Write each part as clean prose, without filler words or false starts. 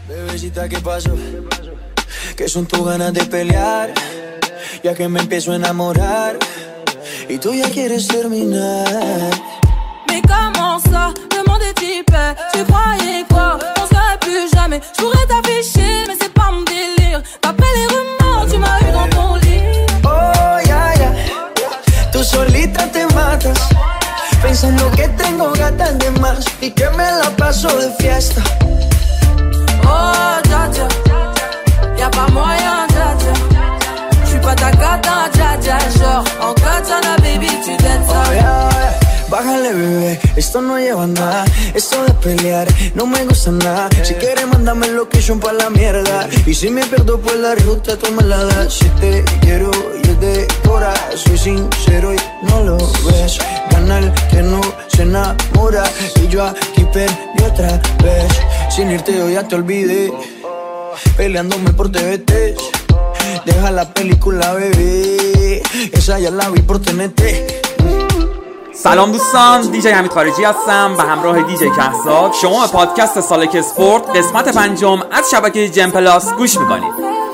Bebecita, ¿qué pasó? ¿Qué son tus ganas de pelear? Ya que me empiezo a enamorar y tú ya quieres terminar. Mais comment ça, le monde est hyper. Tu croyais quoi, on serait plus jamais. Je pourrais t'afficher, mais c'est pas mon délire. D'après les rumeurs, tu m'as eu dans ton lit. Oh, ya, ya. Tú solita te matas, pensando que tengo gatas de más y que me la paso de fiesta. Oh, dja dja, y'a pas moyen, dja dja. J'suis pas ta gata, dja dja. Genre, en katana, baby, tu t'aides ça. Oh, yeah, yeah. Bájale, bebé, esto no lleva nada. Esto de pelear no me gusta nada. Si quieres, mándame el location pa' la mierda. Y si me pierdo por la ruta, tú me la das. Si te quiero y es de cora, soy sincero y no lo ves. Gana el que no se enamora. Y yo aquí perdí otra vez. Sin irte yo ya te olvidé, peleándome por TVT. Deja la película, bebé, esa ya la vi por TNT. سلام دوستان، دیجی حمید خارجی هستم به همراه دیجی کهزاد. شما به پادکست سالک اسپورت قسمت 5 از شبکه جم پلاس گوش میکنید.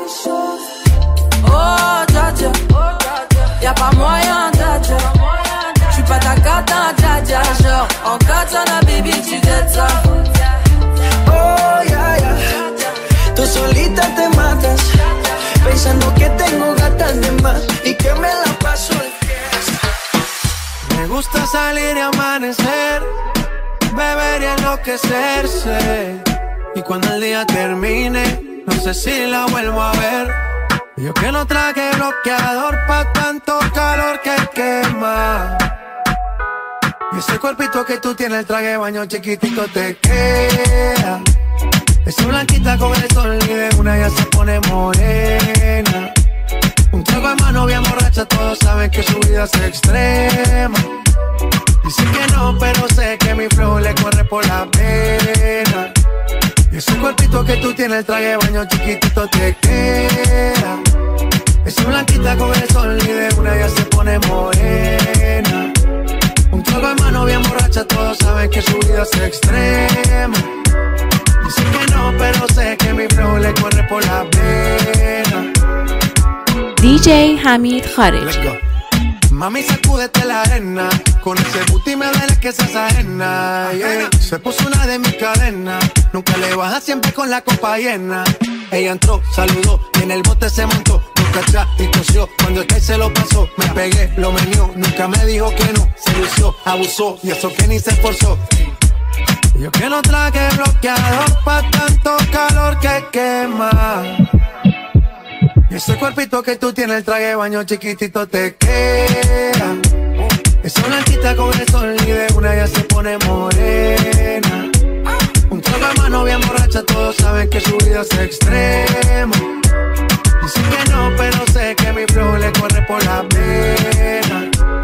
Tú solita te matas, pensando que tengo gatas de más y que me la paso de fiesta. Me gusta salir y amanecer, beber y enloquecerse. Y cuando el día termine, no sé si la vuelvo a ver. Yo que no traje bloqueador pa' tanto calor que quema. Y ese cuerpito que tú tienes, el traje de baño chiquitito te queda. Esa blanquita con el sol y de una ya se pone morena. Un trago en mano bien borracha, todos saben que su vida es extrema. Dicen que no, pero sé que mi flow le corre por la pena. Y ese cuerpito que tú tienes, el traje de baño chiquitito te queda. Esa blanquita con el sol y de una ya se pone morena. Un trago en mano bien borracha, todos saben que su vida es extrema. Dicen que no, pero sé que mi flow le corre por la pena. DJ Hamid Kharij. Mami, sacúdete la arena, con ese booty me duele que seas ajena, yeah. Se puso una de mis cadenas, nunca le baja siempre con la copa llena. Ella entró, saludó y en el bote se montó, nunca atrás y tosió, cuando el que se lo pasó, me pegué, lo menió, nunca me dijo que no, se lució, abusó y eso que ni se esforzó. Yo que no traje bloqueador pa' tanto calor que quema. Y ese cuerpito que tú tienes, el traje de baño chiquitito te queda. Esa blanquita con el sol y de una ya se pone morena. Un trago de mano bien borracha, todos saben que su vida es extrema. Dicen que no, pero sé que mi flow le corre por la pena.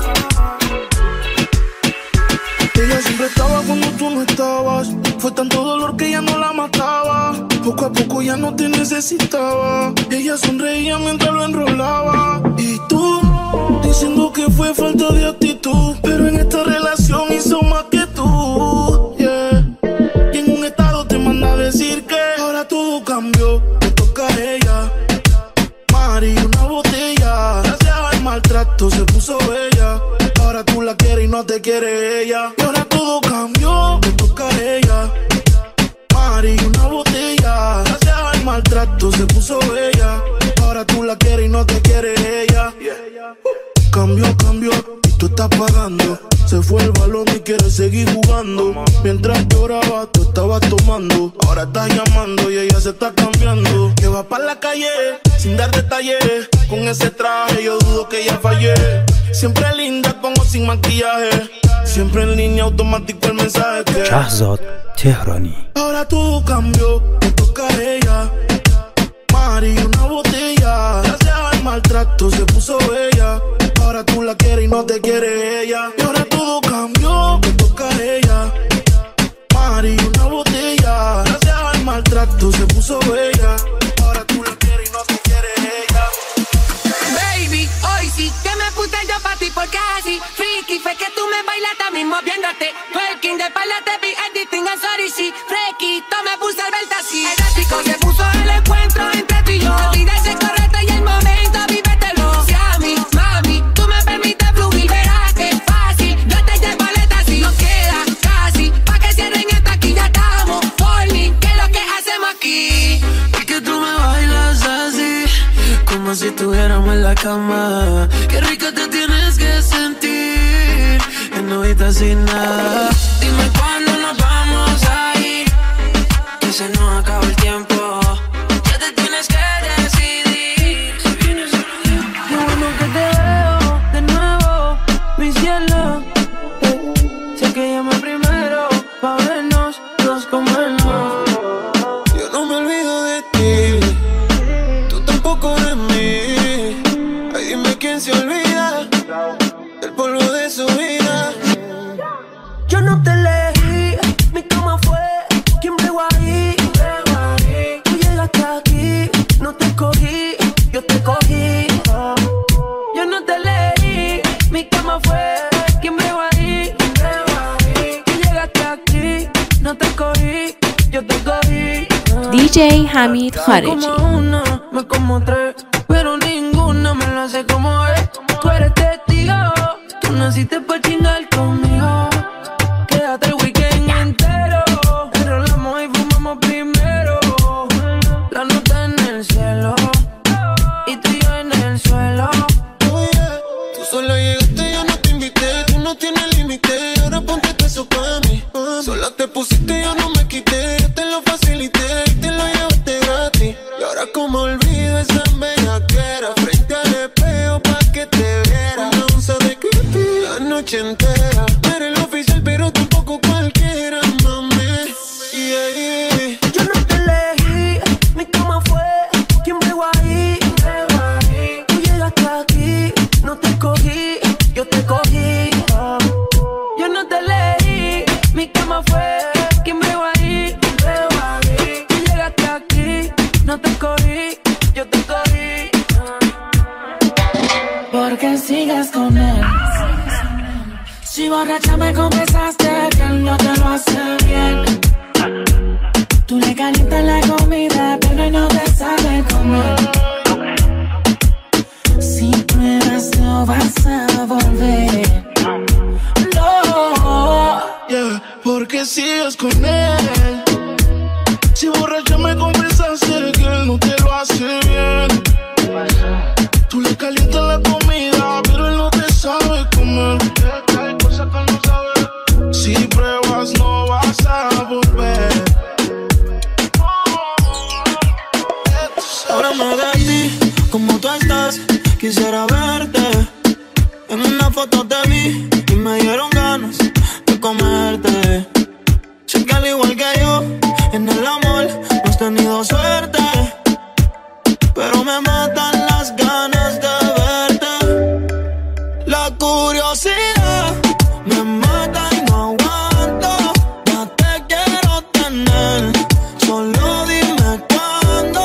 Ella siempre estaba cuando tú no estabas. Fue tanto dolor que ya no la mataba. Poco a poco ya no te necesitaba. Ella sonreía mientras lo enrolaba. Y tú, diciendo que fue falta de actitud. Pero en esta relación hizo más que tú, yeah. Y en un estado te manda a decir que ahora todo cambió, te toca a ella. Mari, una botella. Gracias al maltrato se puso bella. Ahora tú la quieres y no te quiere ella. Y ahora todo cambió, te toca a ella. Mari, una botella. Gracias al maltrato se puso bella. Ahora tú la quieres y no te quiere ella. Cambió, cambió y tú estás pagando. Se fue el balón y quiere seguir jugando. Mientras lloraba, tú estabas tomando. Ahora estás llamando y ella se está cambiando. Que va pa' la calle sin dar detalles. Con ese traje yo dudo que ella fallé. Siempre linda como sin maquillaje. Siempre en línea automático el mensaje que Shahzad Tehrani. Ahora todo cambió, te toca a ella. Mari, una botella. Gracias al maltrato se puso bella. Ahora tú la quieres y no te quiere ella. Y ahora todo cambió, te toca a ella. Mari, una botella. Gracias al maltrato se puso bella. Ahora tú la quieres y no te quiere ella. Baby, hoy sí que me puse yo pa' ti porque así freaky fue que tú me bailaste mismo viéndote. Twerking de espalda te vi editing, I'm sorry, sí. Fresquito me puse el belt así. Erótico estuviéramos en la cama. Qué rica te tienes que sentir en novita sin nada. Dime cuándo nos vamos a ir, que se nos acaba el tiempo. Ya te tienes que decidir si vienes o no. Qué bueno que te veo de nuevo, mi cielo. Sé que llamé primero pa' vernos, nos comernos. Yo no me olvido de ti, tú tampoco de mí. Ay, dime quién se olvida del polvo de su vida. Yo no te elegí, mi cama fue quien bregó ahí. Tú llegaste aquí, no te cogí, yo te cogí. Yo no te elegí, mi cama fue quien bregó ahí. Tú llegaste aquí, no te cogí, yo te cogí. DJ Hamid Khareji. Me como una, me como tres, pero ninguna me lo hace como es. Tú eres testigo, tú naciste pa' chingar conmigo. Quédate el weekend entero, enrolamos y fumamos primero. La nota en el cielo y tú y yo en el suelo. Oh yeah, tú sola llegaste, yo no te invité. Tú no tienes límite, ahora ponte peso pa' mí. Sola te pusiste, yo no me quité. Yo te lo facilité y te lo llevaste gratis. Y ahora como olvido esa bellaquera, frente al espejo pa' que te viera. Una onza de creepy la noche entera. Eres el oficial pero tampoco cualquiera, mami. Yeah. Yo no te elegí, mi cama fue quien bregó ahí. Tú llegaste aquí, no te cogí, yo te cogí. Yo no te elegí, mi cama fue quien bregó ahí. Tú llegaste aquí, no te cogí, yo te cogí. Porque sigues con él. Si borracha me confesaste que él no te lo hace bien. Tú le calientas la comida, pero él no te sabe comer. Si pruebas no vas a volver. No. Yeah, porque sigues con él. Si borracha me confesaste que él no te lo hace bien. Tú le calientas la comida, pero él no te sabe comer. Hay cosas que no sabe. Si pruebas no vas a volver. Ahora me de ti, como tú estás, quisiera verte. En una foto te vi y me dieron ganas de comerte. Sé que al igual que yo, en el amor no has tenido suerte, pero me matan las ganas de verte. La curiosidad me mata y no aguanto. Ya te quiero tener, solo dime cuándo.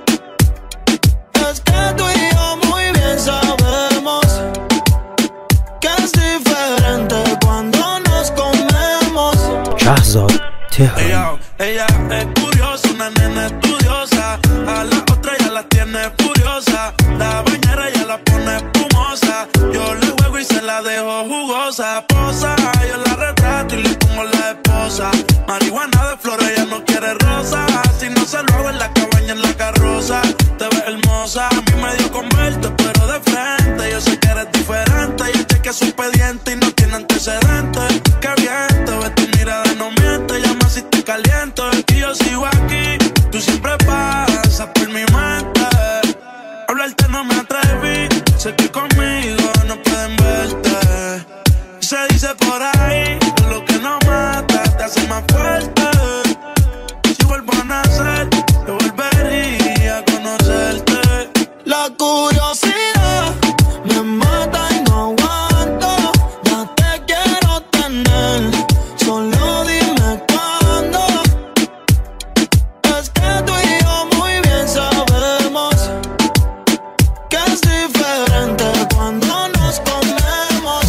Es que tú y yo muy bien sabemos que es diferente cuando nos comemos. شهزاد تهرانی. Ella es curiosa, una nena estudiosa. A la otra ya la tiene furiosa. La bañera ya la pone espumosa. Yo le juego y se la dejo jugosa. Posa, yo la retrato y le pongo la esposa. Marihuana de flores, ella no quiere rosa. Si no se lo hago en la cabaña, en la carroza. Te ves hermosa, a mí me dio con verte, pero de frente. Yo sé que eres diferente. Yo chequeé su expediente y no tiene antecedentes. Qué bien, te ves, tu mirada no miente. Llama si te caliento y yo sigo aquí. Tú siempre pasas por mi mente. Hablarte no me atreví. Sé que conmigo no pueden verte. Se dice por ahí que lo que no mata te hace más fuerte. Si vuelvo a nacer, yo volvería a conocerte. La curiosidad me mata y no aguanto. Ya te quiero tener, solo dime cuándo. Es que tú y yo muy bien sabemos que es diferente cuando nos comemos.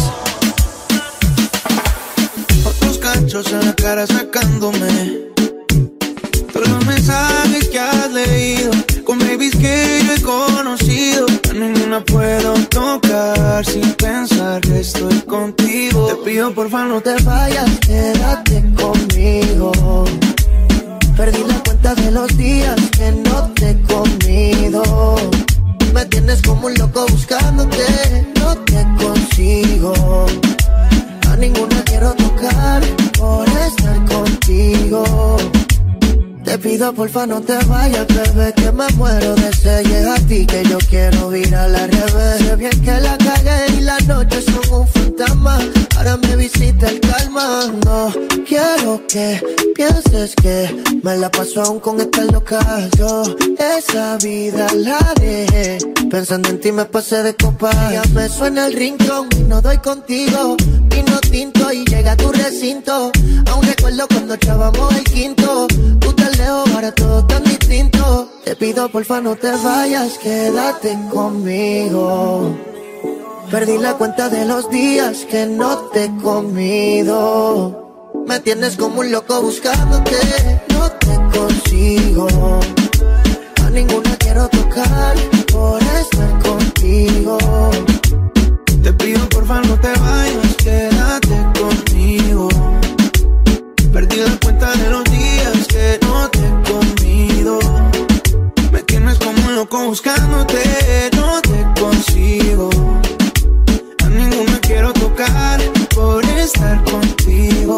Otros cachos en la cara sacándome todos los mensajes que has leído con babies que yo he conocido. A ninguna puedo tocar sin pensar que estoy contigo. Te pido porfa no te vayas, quédate conmigo. Perdí la cuenta de los días que no te he comido. Me tienes como como un loco buscándote. No te consigo, a ninguna quiero tocar por estar contigo. Te pido porfa no te vayas, bebé, que me muero de sed. Y es a ti que yo quiero ir a la revés. Sé bien que la cagué y las noches son un fantasma. Ahora me visita el calma. No quiero que pienses que me la paso aún con esta loca. Yo esa vida la dejé, pensando en ti me pasé de copa. Ya me suena el rincón y no doy contigo. Vino tinto y llega a tu recinto. Aún recuerdo cuando echábamos el quinto. Tú te lejos, ahora todo tan distinto. Te pido porfa no te vayas, quédate conmigo. Perdí la cuenta de los días que no te he comido. Me tienes como un loco buscándote. No te consigo, a ninguna quiero tocar por estar contigo. Te pido porfa no te vayas, quédate conmigo. Perdí la cuenta de los días que no te he comido. Me tienes como un loco buscándote. No te consigo, a ninguna quiero tocar por estar contigo.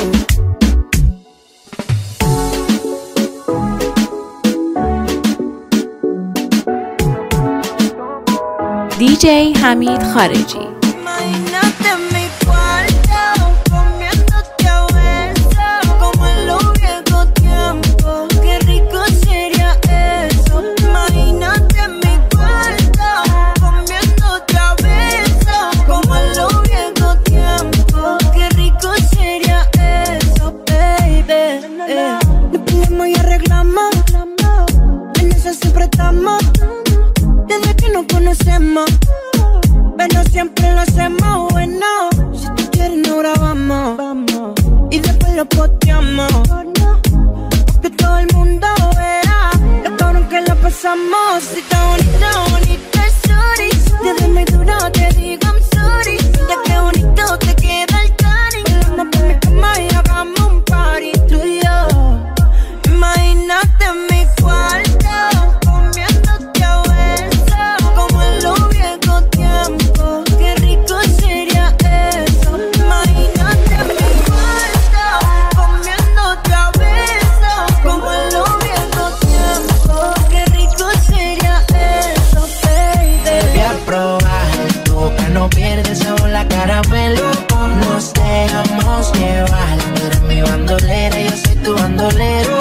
DJ حمید خارجی. Imagínate en mi cuarto, comiéndote a besos, como en los viejos tiempos. Qué rico sería eso. Imagínate en mi cuarto, comiéndote a besos, como en los viejos tiempos. Qué rico sería eso, baby. Nos ponemos y arreglamos, en eso siempre estamos. Desde que nos conocemos, pero siempre lo hacemos bueno. Si tú quieres nos grabamos y después lo posteamos, que todo el mundo vea lo cabrón que lo pasamos. Si está bonito, bonito es sorry. Desde muy duro te digo I'm sorry. Ya que bonito te queda el cari. Vamos por mi cama y hagamos un party tú y yo. Imagínate en mi cuarto, comiéndote a besos, como en los viejos tiempos. Qué rico sería eso. Imagínate en mi cuarto, comiéndote a besos, como en los viejos tiempos. Qué rico sería eso, baby. Voy a probar, tu boca no pierde sabor, la caramelo. Nos dejamos llevar, tú eres mi bandolera, yo soy tu bandolero.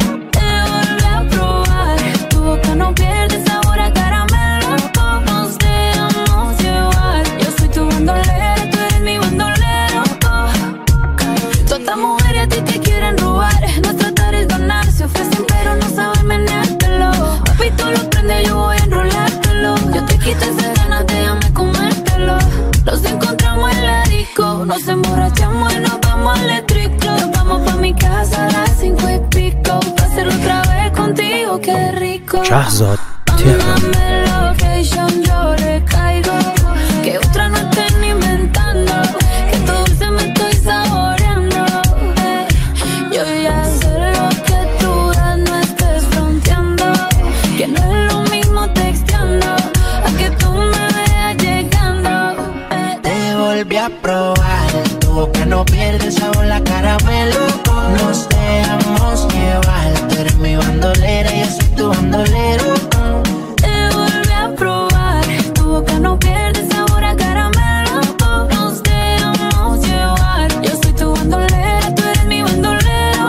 No pierde sabor a caramelo. Nos dejamos llevar. Yo soy tu bandolera, tú eres mi bandolero. Todas estas mujeres a ti te quieren robar. No tratar es ganar, se ofrecen pero no saben meneártelo. Papi, tú lo prendes, yo voy a enrolártelo. Yo te quito esas ganas, déjame comértelo. Los encontramos en la disco, nos emborrachamos y nos vamos al eléctrico. Nos vamos pa' mi casa a las 5 y pico. Pa' hacerlo otra vez contigo, qué rico. شهزاد تهران. Mándame location, yo le caigo. Que otra no estén inventando. Que todo dulce me estoy saboreando. Yo ya sé lo que tú das, no estés fronteando. Que no es lo mismo texteando a que tú me veas llegando. Te volví a probar, tu boca no pierde sabor, la caramelo. Nos dejamos llevar, tú eres mi bandolera, yo soy tu bandolero. Te volví a probar, tu boca no pierde sabor a caramelo. Nos dejamos llevar, yo soy tu bandolera, tú eres mi bandolero.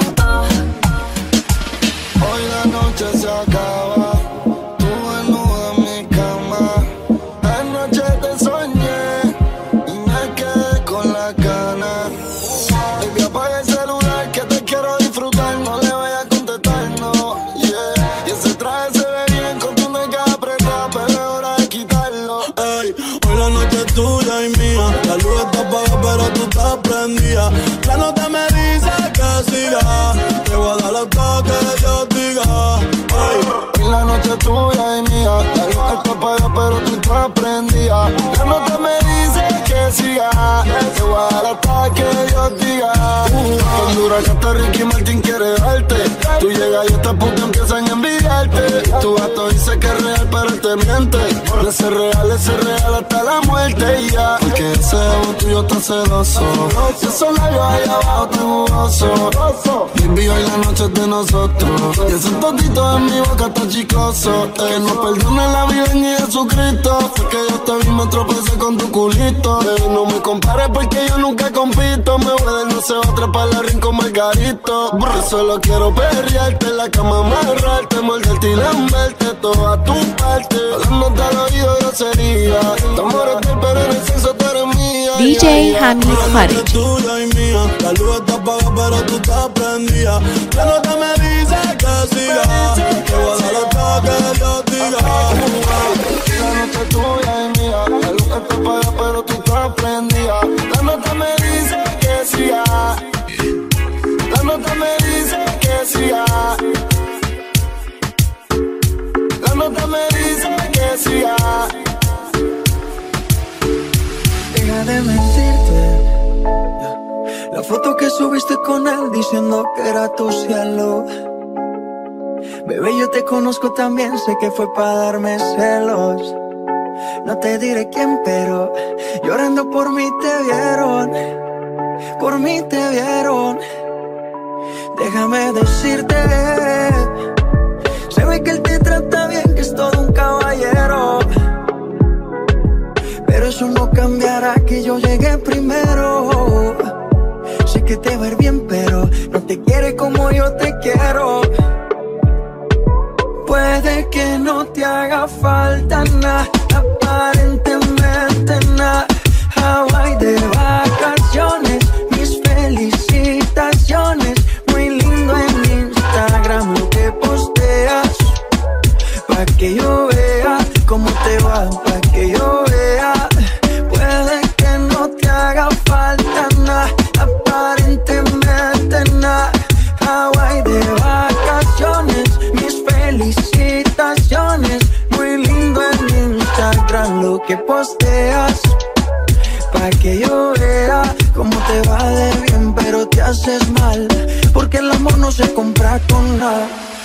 Hoy la noche se acaba, tú desnuda en mi cama. Anoche te soñé y me quedé con la gana. Baby, apaga el celular que te quiero disfrutar, no le vayas a contestar, no, yeah. Y ese traje se ve bien con tu nega apretada, pero es hora de quitarlo. Ey, hoy la noche es tuya y mía. La luz está apagada pero tú estás prendida. La nota me dice que siga. Te voy a dar hasta que yo diga. Ey, Hoy la noche es tuya y mía. La luz está apagada pero tú estás prendida. La nota me dice que siga. Te voy a dar hasta que yo diga. Con dura que hasta Ricky Martin quiere darte. Tú llegas y estas putas empiezan a envidiarte. Tu gato dice que es real pero él te miente. De ser real hasta la muerte y ya. Porque ese ego tuyo está celoso. Y esos labios ahí abajo tan jugoso. Baby, hoy la noche es de nosotros. Y ese totito en mi boca está chicloso. Que nos perdone la vida en Jesucristo. Fue que yo te vi, me tropecé con tu culito. No me compares porque yo nunca compito. Me voy de no sé otra para la rincón Margarito. Yo solo quiero perrearte en la cama, amarrarte, morderte y lamberte toda tu parte. Hablándote al oído grosería. Tu amor es tuyo, pero en el sexo tú eres mía. DJ Hamid Khareji. Tuya y mía. La luz está apagada pero tú estás prendida. La nota me dice que siga. Que voy a dar lo que yo diga. La noche es tuya y mía. La luz está apagada pero tú estás prendida. La nota me dice que siga. La nota me dice que siga. La nota me dice que siga. Deja de mentirte. La foto que subiste con él diciendo que era tu cielo. Bebé, yo te conozco también, sé que fue para darme celos. No te diré quién, pero llorando por mí te vieron. Por mí te vieron. Déjame decirte, se ve que él te trata bien, que es todo un caballero. Pero eso no cambiará que yo llegué primero. Sé que te va a ir bien, pero no te quiere como yo te quiero. Puede que no te haga falta nada, aparentemente nada. Hawaii de vacaciones, mis felicitaciones. Muy lindo en Instagram lo que posteas, pa' que yo vea cómo te va, pa' que yo vea. Puede que no te haga falta nada, aparentemente nada. Hawaii de vacaciones, mis felicitaciones. Muy lindo en Instagram lo que posteas, pa' que yo vea cómo te va de bien, pero te haces mal, porque el amor no se compra con nada.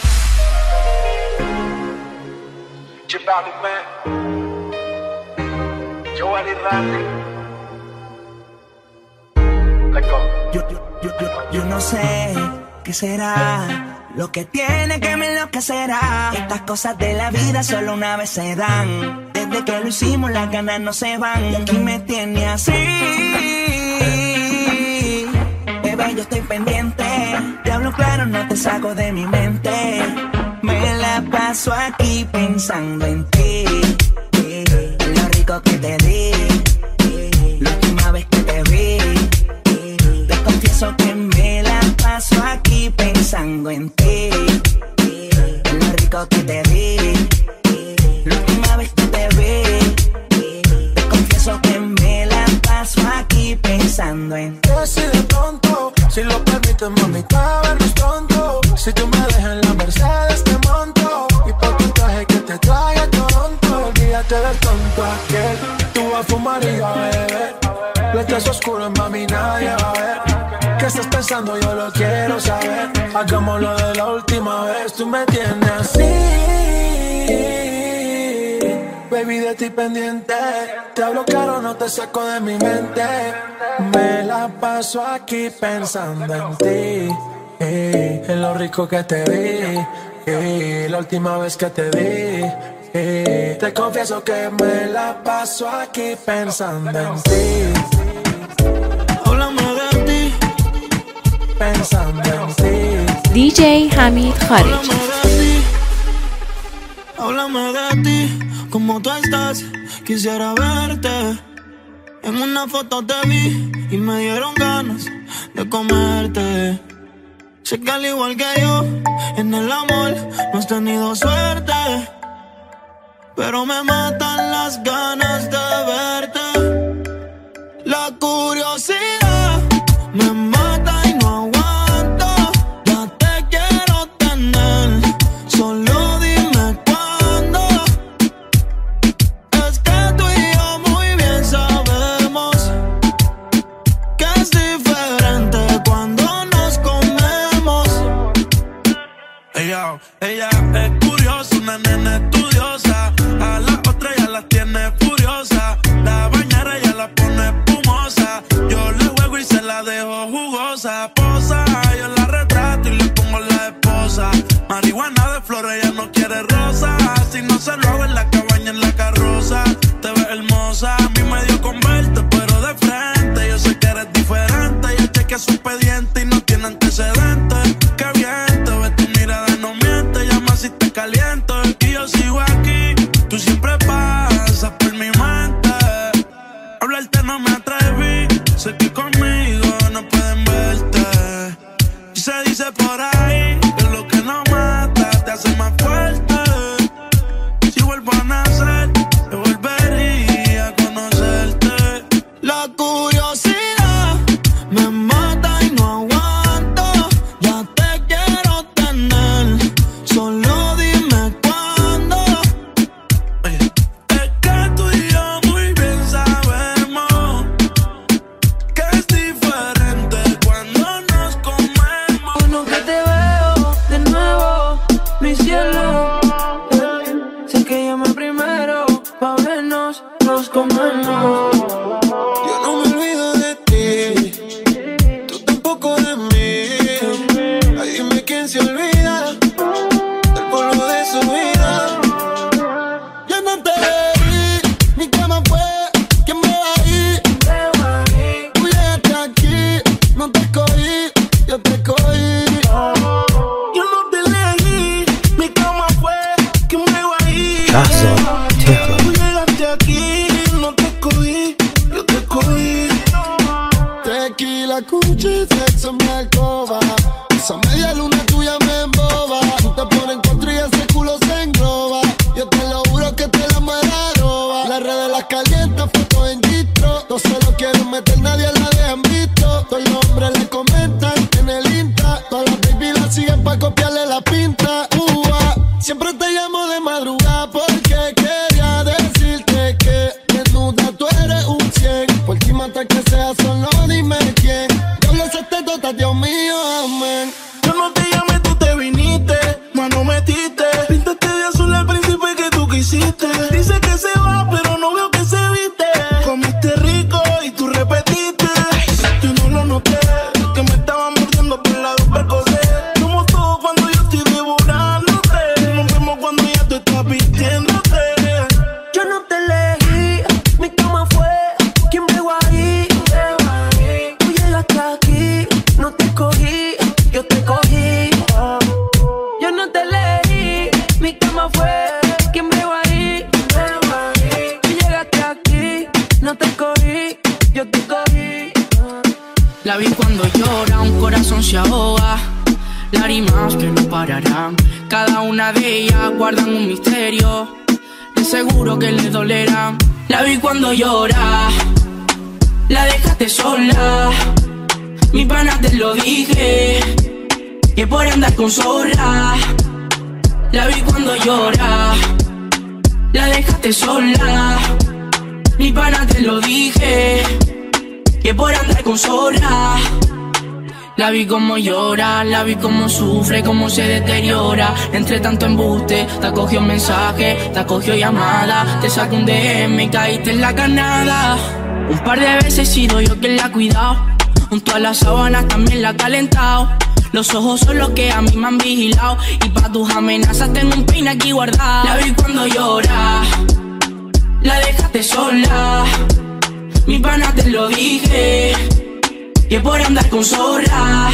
Yo no sé qué será lo que tiene que me enloquecerá. Estas cosas de la vida solo una vez se dan. Desde que lo hicimos las ganas no se van. Y aquí me tiene así. Bebé, yo estoy pendiente. Te hablo claro, no te saco de mi mente. Me la paso aquí pensando en ti. Lo rico que te di. La última vez que te vi. Te confieso que me la paso aquí pensando en ti. Lo rico que te di. La última vez que te vi. Te confieso que me la paso aquí pensando en ti. Si de pronto, si lo permites, mamita, vernos pronto. Si tú me dejas en la Mercedes te monto. Y por tu traje que te trae a Toronto. Olvídate del tonto aquel. Tú vas a fumar y a beber. Letras oscuras, mami, nadie va a ver. ¿Qué estás pensando? Yo lo quiero saber. Hagámoslo de la última vez. Tú me tienes así. Baby, de ti pendiente. Te hablo claro, no te saco de mi mente. Me la paso aquí pensando en ti. En lo rico que te vi. La última vez que te vi. Te confieso que me la paso aquí pensando en ti. Háblame de ti. Pensando en ti. DJ Hamid Khareji. Háblame de ti, como tú estás, quisiera verte. En una foto te vi y me dieron ganas de comerte. Sé que al igual que yo, en el amor no has tenido suerte, pero me matan las ganas de verte. La curiosidad me mata y no aguanto. Ya te quiero tener, solo dime cuándo. Es que tú y yo muy bien sabemos que es diferente cuando nos comemos. Ella es curiosa, una nena estudiosa. las tiene furiosas. La bañera ya la pone espumosa. Yo le juego y se la dejo jugosa. Posa, yo la retrato y le pongo la esposa. Marihuana de flores, ella no quiere rosa. Si no se lo hago en la cabaña, en la carroza. Te ves hermosa, a mí me dio con verte, pero de frente. Yo sé que eres diferente. Yo chequeé su expediente y no tiene antecedentes. Qué bien, te ves, tu mirada no miente. Llama si te caliento y yo sigo aquí. Tú siempre pasas por mi mente. Hablarte no me atreví. Sé que conmigo no pueden verte. Y se dice por ahí que lo que no mata te hace más fuerte. Si vuelvo a nacer, yo volvería a conocerte. La curiosidad me mata y no aguanto. Ya te quiero tener, solo dime cuándo. Oye, es que tú y yo muy bien sabemos que es diferente cuando nos comemos. Bueno que te veo de nuevo, mi cielo. Sé que llamé primero pa' vernos, nos comemos. Yo no me olvido de ti, tú tampoco de mí. Ay, dime quién se olvida del polvo de su vida. Yo no te vi, mi cama fue quien me va a ir. Tú llegaste aquí, no te escogí, yo te cogí. Yo no te elegí, mi cama fue quien me va a ir. شهرزاد تهران. Tú llegaste aquí, no te escogí, yo te cogí. Tequila, cuchi, sexo en mi alcoba. Esa media luna tuya me emboba. Tú te pones en contra y ese culo se engloba. Yo te lo juro que te la muera roba. Las redes las calientas, fotos en distro. No se lo quieren meter, nadie la dejan visto. Todos los hombres le comentan en el Insta. Todas las baby la siguen pa' copiarle la pinta. Siempre te llamo de madrugada porque quería decirte que desnuda tú eres un 100. Por ti mata que sea, solo dime quién. Diablo se te tota, Dios mío, amén. Yo no te llamé, tú te viniste, mano metiste. Pintaste de azul el príncipe que tú quisiste. Dice que se va, pero no veo que se viste. Comiste rico y tú repetiste. Yo no lo noté, que me estaba mordiendo por la percocé. Somos todos cuando yo estoy devorándote. Nos vemos cuando ya tú estás vistiéndote. Yo no te elegí, mi cama fue quien me va a ir. Tú llegaste aquí, no te escogí, yo te cogí. Yo no te elegí, mi cama fue quien me va a ir. Tú llegaste aquí, no te escogí, yo te cogí. La vi cuando llora, un corazón se ahoga. Lágrimas que no pararán. Cada una de ellas guardan un misterio. De seguro que le dolerán. La vi cuando llora, la dejaste sola. Mi pana te lo dije, que por andar con zorra. La vi cuando llora, la dejaste sola. Mi pana te lo dije, que por andar con zorra. La vi como llora, la vi como sufre, como se deteriora. Entre tanto embuste, te acogió mensaje, te acogió llamada. Te sacó un DM y caíste en la carnada. Un par de veces he sido yo quien la ha cuidado. Junto a las sábanas también la ha calentado. Los ojos son los que a mí me han vigilado. Y pa' tus amenazas tengo un pin aquí guardado. La vi cuando llora, la dejaste sola. Mi pana te lo dije, que por andar con zorra.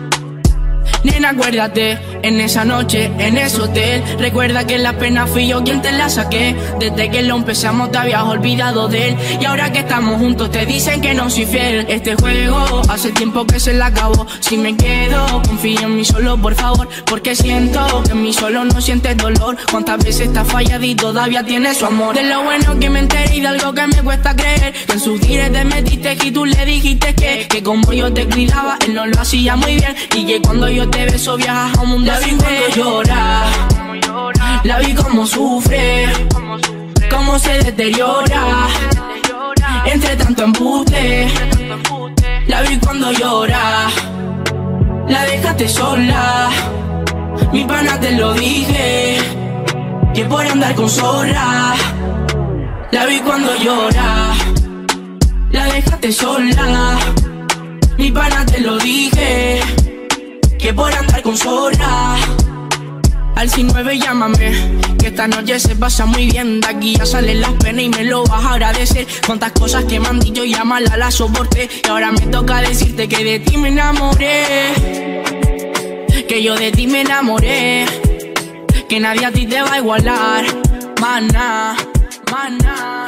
Nena, acuérdate, en esa noche, en ese hotel. Recuerda que la pena fui yo quien te la saqué. Desde que lo empezamos te habías olvidado de él. Y ahora que estamos juntos te dicen que no soy fiel. Este juego hace tiempo que se la acabó. Si me quedo, confía en mí solo, por favor. Porque siento que en mí solo no sientes dolor. Cuántas veces te has fallado y todavía tienes su amor. De lo bueno que me enteré y de algo que me cuesta creer. Que en sus directs te metiste y tú le dijiste que como yo te cuidaba, él no lo hacía muy bien. Y que cuando yo te beso viajas a un mundo. La vi cuando llora, la vi como sufre, cómo se deteriora. Entre tanto embuste, la vi cuando llora, la dejaste sola. Mi pana te lo dije, que por andar con zorra. La vi cuando llora, la dejaste sola. Mi pana te lo dije, que por andar con zorra. Al 69 llámame, que esta noche se pasa muy bien. De aquí ya salen las penas y me lo vas a agradecer. Cuántas cosas que me han dicho y a mala la soporté. Y ahora me toca decirte que de ti me enamoré, que yo de ti me enamoré, que nadie a ti te va a igualar. Maná, maná.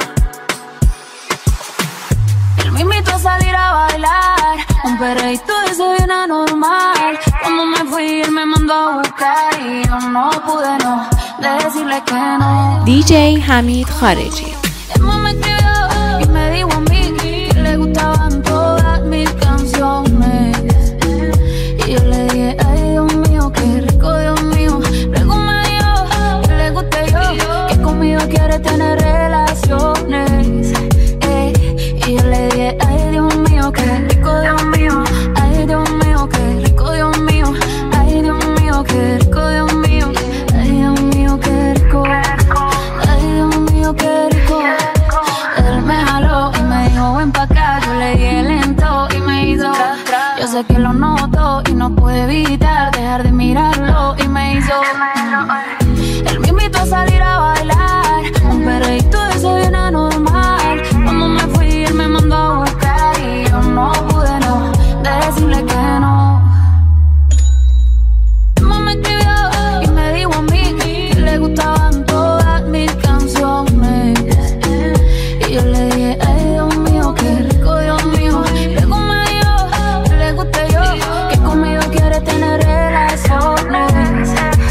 Él me invitó a salir a bailar, un perreíto y se viene anormal. Cuando me fui él me mandó a buscar y yo no pude no decirle que no. DJ Hamid Khareji. Él me escribió y me dijo a mí que le gustaban todas mis canciones. Y yo le dije, ay Dios mío, qué rico Dios mío. Luego me dijo que le guste yo, que conmigo quiere tener relaciones. Y yo le dije, ay Dios mío, qué rico Dios mío. Ay Dios mío, qué rico Dios mío. Ay Dios mío, qué rico Dios mío. Ay Dios mío, qué rico. Ay Dios mío, qué rico. Él me jaló y me dijo, ven pa' acá. Yo le dije lento y me hizo. Yo sé que lo noto y no puedo evitar dejar de mirarlo y me hizo. Él me invitó a salir a bailar, un perreíto y se viene anormal. Cuando me fui él me mandó a buscar y yo no pude no decirle que no. Mamá me escribió y me dijo a mí que le gustaban todas mis canciones. Y yo le dije, ay Dios mío, qué rico Dios mío. Luego me dijo que le guste yo, que conmigo quiere tener relaciones.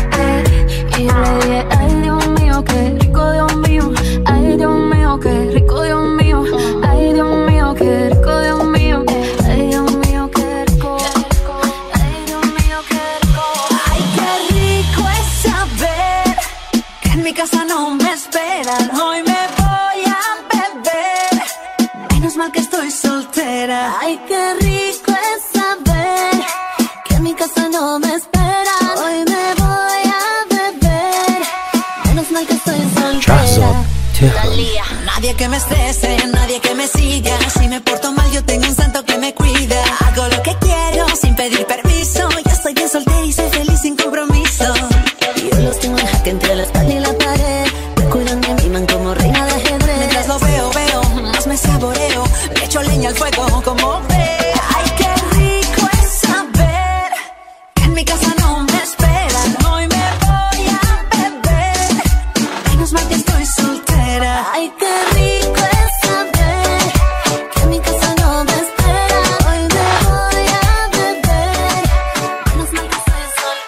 Y yo le dije, ay Dios mío, qué rico Dios mío. Ay Dios mío, qué rico Dios mío. Ay Dios mío, qué rico Dios mío. Ay Dios mío, qué rico. Ay Dios mío, qué rico. Ay, qué rico es saber que en mi casa no me esperan. Hoy me voy a beber, menos mal que estoy soltera. Ay, qué rico es saber que en mi casa no me esperan. Hoy me voy a beber, menos mal que estoy soltera. Nadie que me estrese, nadie que me siga. Si me porto mal yo tengo un santo que me cuida. Hago lo que quiero sin pedir permiso. Yo estoy bien soltera y soy feliz sin compromiso. Y yo los tengo en jaque entre la espalda y la pared. Me cuidan y me miman como reina de ajedrez. Mientras lo veo, más me saboreo. Le echo leña al fuego como ve. Ay, qué rico es saber que en mi casa no me esperan. Hoy me voy a beber, menos mal que estoy soltera. Ay, qué rico es saber que en mi casa no me esperan. Hoy me voy a beber, menos mal que estoy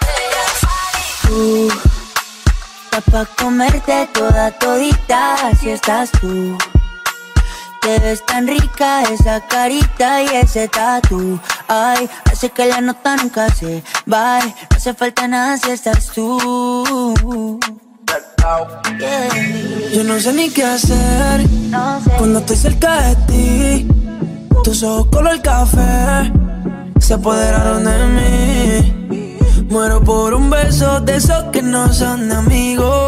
soltera. Está pa' comerte toda todita, si estás tú. Te ves tan rica esa carita y ese tatu. Ay, hace que la nota nunca se va. No hace falta nada si estás tú. Yeah. Yo no sé ni qué hacer cuando estoy cerca de ti. Tus ojos color café se apoderaron de mí. Muero por un beso de esos que no son amigos.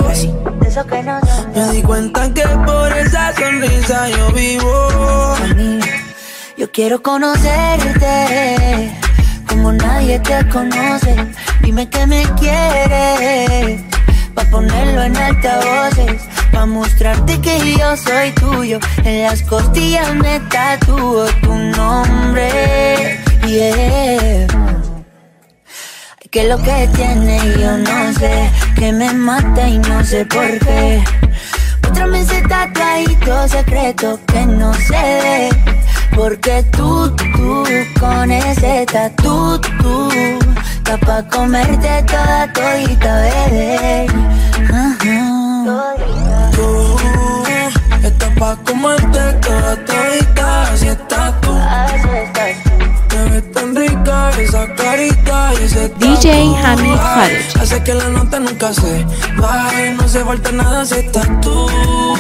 Me di cuenta que por esa sonrisa yo vivo. Yo quiero conocerte como nadie te conoce. Dime que me quieres pa' ponerlo en altavoces, pa' mostrarte que yo soy tuyo. En las costillas me tatúo tu nombre. Yeah. Que lo que tiene yo no sé, que me mata y no sé por qué. Muéstrame ese tatuadito secreto que no se ve. Porque tú, con ese tatu, está pa' comerte toda todita, bebé. Tú, estás pa' comerte toda todita, así estás tú. Te ves tan rica esa carita y ese tatu. DJ Hamid Khareji. Hace que la nota nunca se baje, no hace falta nada si estás tú.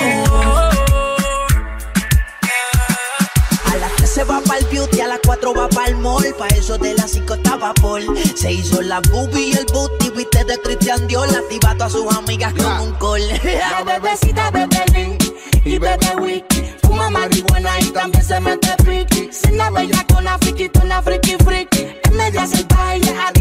Se va pa'l beauty, a las 4 va pa'l mall. Pa' eso de las 5 estaba Paul. Se hizo la boobie y el booty, viste de Christian Dior. Activa a todas sus amigas con un call. La bebecita de Belly y bebe whisky. Fuma marihuana y también se mete piqui. Cena bella con la friki, friki. En media salvaje,